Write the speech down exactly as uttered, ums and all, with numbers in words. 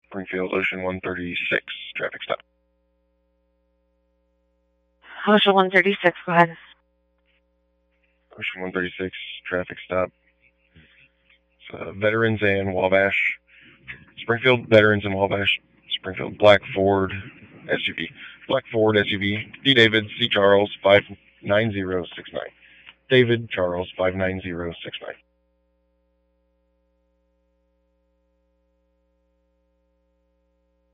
Springfield Ocean one thirty-six, traffic stop. Ocean one thirty-six, go ahead. Ocean one thirty-six, traffic stop. Uh, Veterans and Wabash. Springfield Veterans and Wabash. Springfield Black Ford S U V. Black Ford S U V. D. David C. Charles five nine zero six nine. David Charles five nine zero six nine.